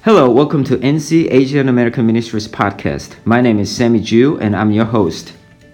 Hello, welcome to NC Asian American Ministries podcast. My name is Sammy Ju, and I'm your host.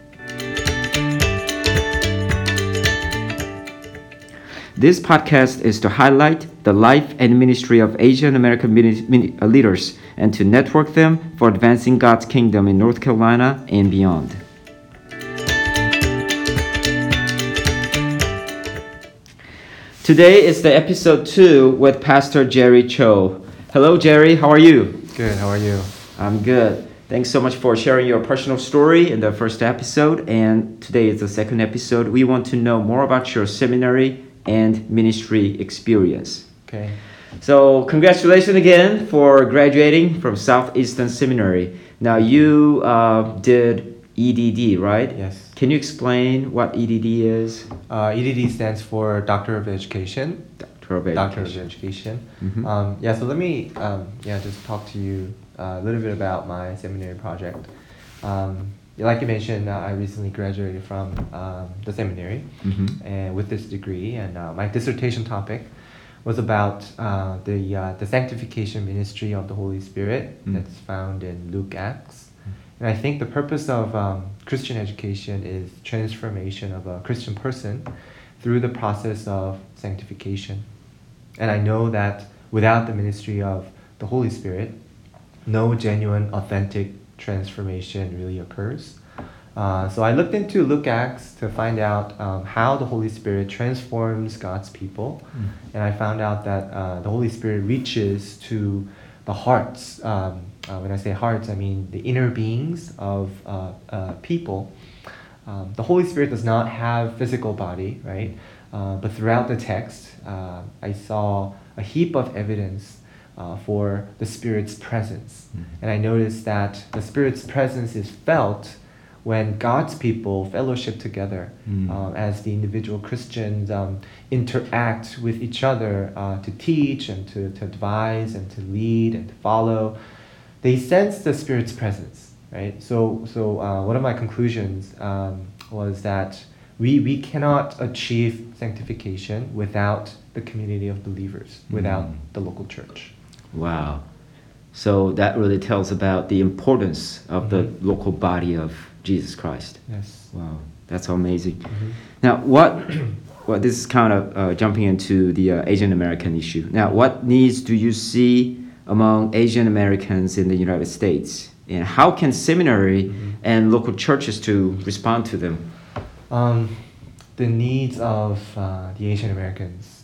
This podcast is to highlight the life and ministry of Asian American leaders and to network them for advancing God's kingdom in North Carolina and beyond. Today is the episode 2 with Pastor Jerry Cho. Hello, Jerry. How are you? Good. How are you? I'm good. Thanks so much for sharing your personal story in the first episode. And today is the second episode. We want to know more about your seminary and ministry experience. Okay. So congratulations again for graduating from Southeastern Seminary. Now you did EDD, right? Yes. Can you explain what EDD is? EDD stands for Doctor of Education. Doctor of Education. Mm-hmm. So let me just talk to you a little bit about my seminary project. Like you mentioned, I recently graduated from the seminary, and with this degree, and my dissertation topic was about the sanctification ministry of the Holy Spirit that's found in Luke Acts. And I think the purpose of Christian education is transformation of a Christian person through the process of sanctification. And I know that without the ministry of the Holy Spirit, no genuine, authentic transformation really occurs. So I looked into Luke Acts to find out how the Holy Spirit transforms God's people. And I found out that the Holy Spirit reaches to the hearts. When I say hearts, I mean the inner beings of people. The Holy Spirit does not have physical body, right? But throughout the text, I saw a heap of evidence for the Spirit's presence. And I noticed that the Spirit's presence is felt when God's people fellowship together as the individual Christians interact with each other to teach and to advise and to lead and to follow. They sense the Spirit's presence, right? So one of my conclusions was that we cannot achieve sanctification without the community of believers, without the local church. Wow. So that really tells about the importance of the local body of Jesus Christ. Yes. Wow. That's amazing. Now, this is kind of jumping into the Asian American issue. Now, what needs do you see among Asian Americans in the United States? And how can seminary and local churches to respond to them? The needs of the Asian Americans.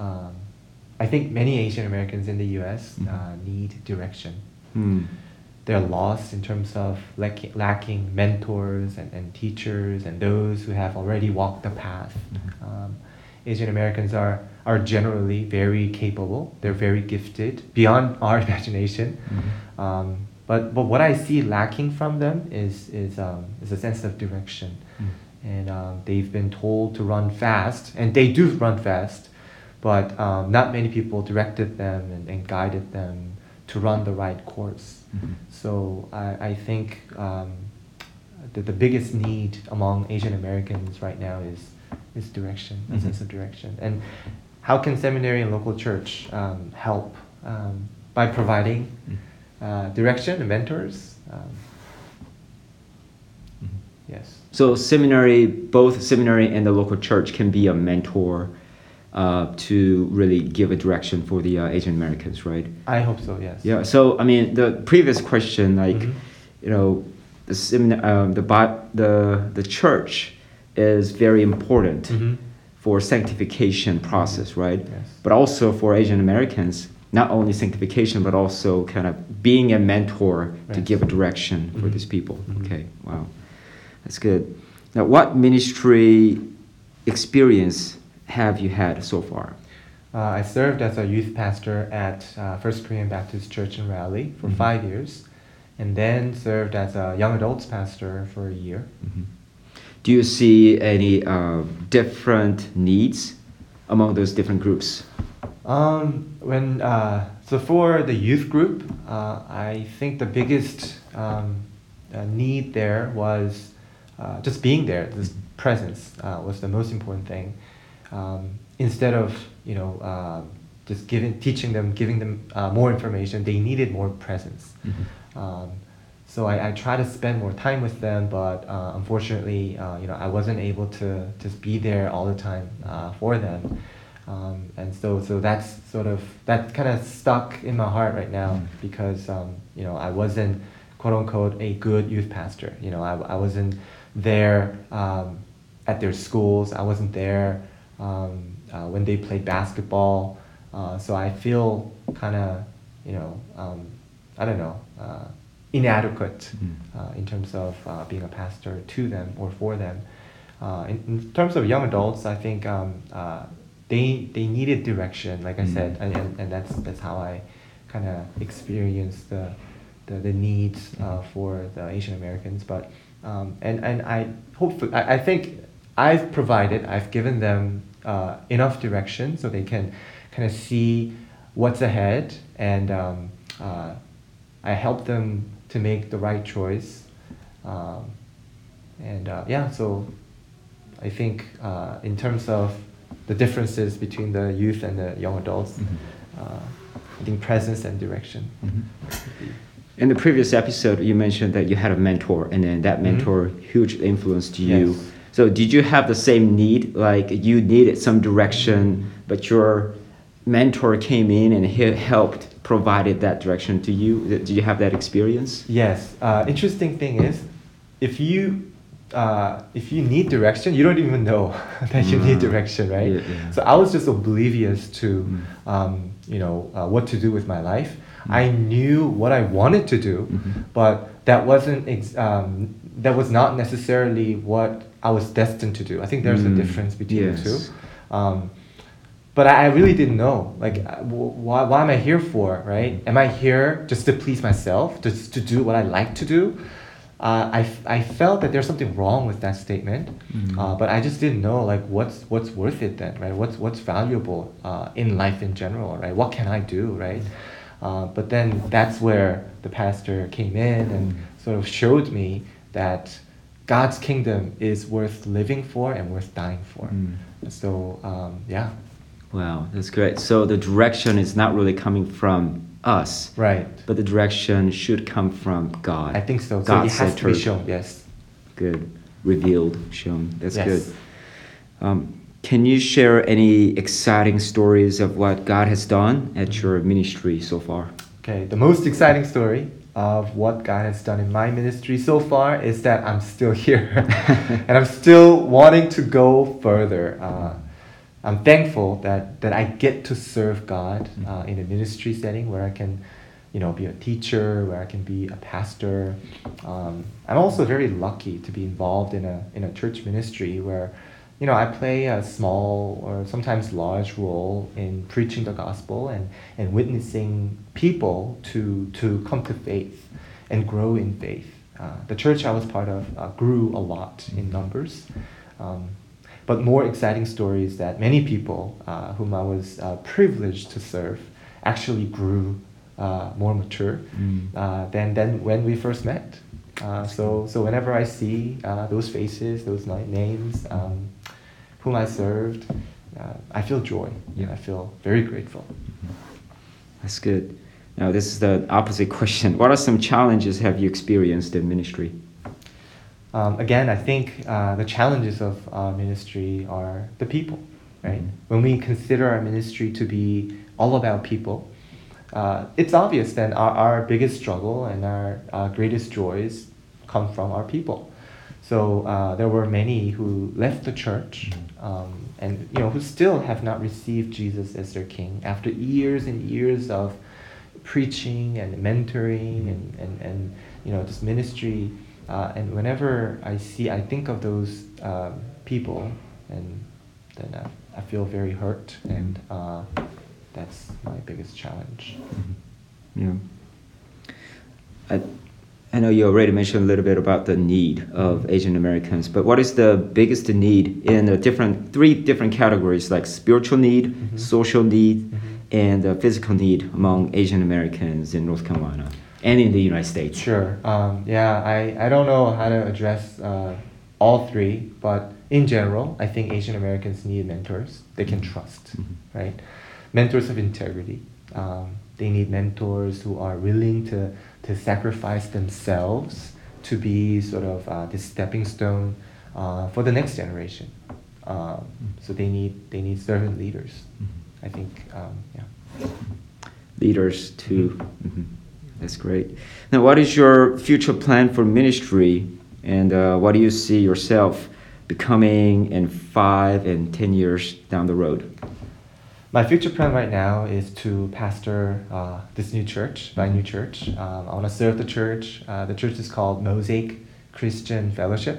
I think many Asian Americans in the U.S. Need direction. They're lost in terms of lacking mentors and teachers and those who have already walked the path. Asian Americans are generally very capable. They're very gifted beyond our imagination. But what I see lacking from them is a sense of direction. And they've been told to run fast, and they do run fast, but not many people directed them and guided them to run the right course. So I think the biggest need among Asian Americans right now is direction, a sense of direction. And how can seminary and local church help? By providing direction and mentors. Yes. So both seminary and the local church can be a mentor to really give a direction for the Asian Americans, right? I hope so, yes. Yeah. So I mean, the previous question, the church is very important for sanctification process, right? Yes. But also for Asian Americans, not only sanctification, but also kind of being a mentor to give a direction for these people. Okay. Wow. That's good. Now, what ministry experience have you had so far? I served as a youth pastor at First Korean Baptist Church in Raleigh for 5 years, and then served as a young adults pastor for a year. Do you see any different needs among those different groups? So for the youth group, I think the biggest need there was just being there. This presence was the most important thing. Instead of just teaching them, giving them more information. They needed more presence. So I try to spend more time with them, but unfortunately, I wasn't able to just be there all the time for them. And so that's that kind of stuck in my heart right now because I wasn't quote unquote a good youth pastor. I wasn't there at their schools. I wasn't there when they played basketball. So I feel kind of I don't know, inadequate in terms of being a pastor to them or for them. In terms of young adults, I think they needed direction, like I said, and that's how I kind of experienced the needs for the Asian Americans. But and I think I've given them enough direction so they can kind of see what's ahead, and I help them to make the right choice. So I think in terms of the differences between the youth and the young adults, I think presence and direction. In the previous episode, you mentioned that you had a mentor, and then that mentor hugely influenced you. Yes. So did you have the same need, like you needed some direction, but your mentor came in and he helped provided that direction to you? Did you have that experience? Yes. Interesting thing is, if you need direction, you don't even know that you need direction, right? Yeah. So I was just oblivious to what to do with my life. I knew what I wanted to do, but that was not necessarily what I was destined to do. I think there's a difference between the two. But I really didn't know, like, why am I here for, right? Am I here just to please myself, just to do what I like to do? I felt that there's something wrong with that statement, but I just didn't know, like, what's worth it then, right? What's valuable in life in general, right? What can I do, right? But then that's where the pastor came in and sort of showed me that God's kingdom is worth living for and worth dying for. So, yeah. Wow, that's great. So the direction is not really coming from us, right? But the direction should come from God. I think so. So God it has to be shown. Yes. Good, revealed, shown. That's yes. good. Can you share any exciting stories of what God has done at your ministry so far? Okay, the most exciting story of what God has done in my ministry so far is that I'm still here, and I'm still wanting to go further. I'm thankful that I get to serve God in a ministry setting where I can, be a teacher, where I can be a pastor. I'm also very lucky to be involved in a church ministry where, I play a small or sometimes large role in preaching the gospel and witnessing people to come to faith and grow in faith. The church I was part of grew a lot in numbers. But more exciting stories that many people whom I was privileged to serve actually grew more mature than when we first met. So whenever I see those faces, those names, whom I served, I feel joy. Yeah. I feel very grateful. That's good. Now this is the opposite question. What are some challenges have you experienced in ministry? Again, I think the challenges of our ministry are the people, right? When we consider our ministry to be all about people, it's obvious that our biggest struggle and our greatest joys come from our people. So there were many who left the church and who still have not received Jesus as their King after years and years of preaching and mentoring and just ministry. And whenever I think of those people, and then I feel very hurt, and that's my biggest challenge. Yeah. I know you already mentioned a little bit about the need of Asian Americans, but what is the biggest need in the three different categories, like spiritual need, social need, and physical need among Asian Americans in North Carolina and in the United States? Sure. I don't know how to address all three, but in general, I think Asian Americans need mentors they can trust, right? mentors of integrity. They need mentors who are willing to sacrifice themselves to be sort of this stepping stone for the next generation. So they need servant leaders. I think, yeah. Leaders too. That's great. Now, what is your future plan for ministry, and what do you see yourself becoming in 5 and 10 years down the road? My future plan right now is to pastor this new church, my new church. I want to serve the church. The church is called Mosaic Christian Fellowship.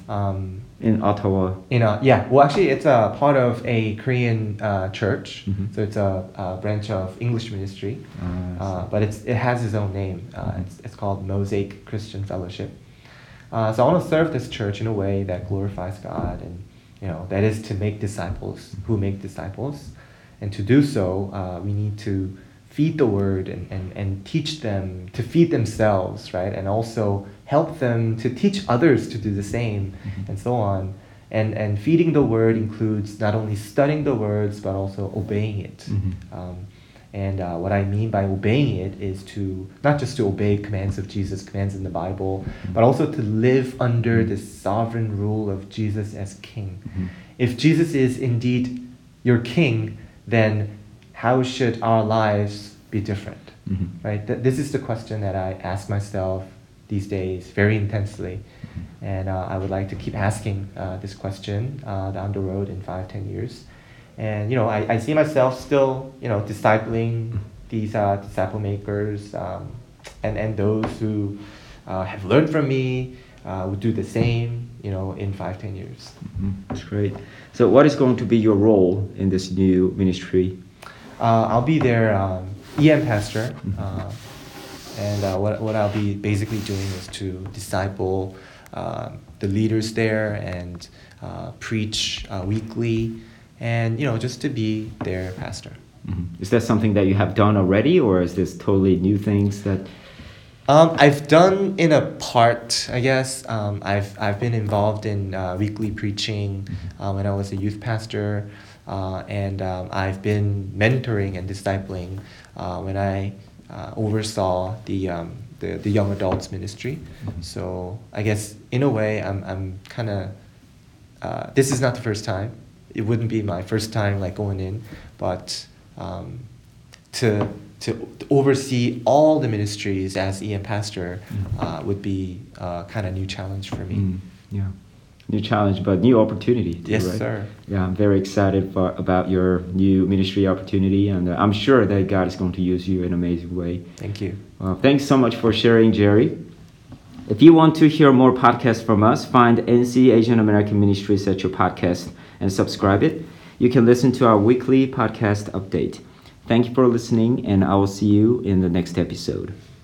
In Ottawa. Well, actually, it's a part of a Korean church, so it's a branch of English ministry, but it has its own name. It's called Mosaic Christian Fellowship. So I want to serve this church in a way that glorifies God, and that is to make disciples who make disciples, and to do so, we need to feed the word and teach them to feed themselves, right? And also help them to teach others to do the same, and so on. And feeding the word includes not only studying the words, but also obeying it. And what I mean by obeying it is to not just to obey commands of Jesus, commands in the Bible, but also to live under the sovereign rule of Jesus as King. If Jesus is indeed your King, then how should our lives be different? Right? This is the question that I ask myself these days very intensely, and I would like to keep asking this question down the road in 5-10 years. And I see myself still discipling these disciple makers, and those who have learned from me would do the same in 5-10 years. That's great. So what is going to be your role in this new ministry? I'll be their EM pastor, and what I'll be basically doing is to disciple the leaders there and preach weekly, and just to be their pastor. Is that something that you have done already, or is this totally new things that? I've done in a part, I guess. I've been involved in weekly preaching when I was a youth pastor, and I've been mentoring and discipling when I oversaw the young adults ministry. So I guess in a way I'm kind of this is not the first time. It wouldn't be my first time going in, but to oversee all the ministries as EM pastor would be kind of new challenge for me. Yeah, new challenge, but new opportunity too, yes, right? Sir. Yeah, I'm very excited about your new ministry opportunity, and I'm sure that God is going to use you in an amazing way. Thank you. Thanks so much for sharing, Jerry. If you want to hear more podcasts from us, find NC Asian American Ministries at your podcast and subscribe it. You can listen to our weekly podcast update. Thank you for listening, and I will see you in the next episode.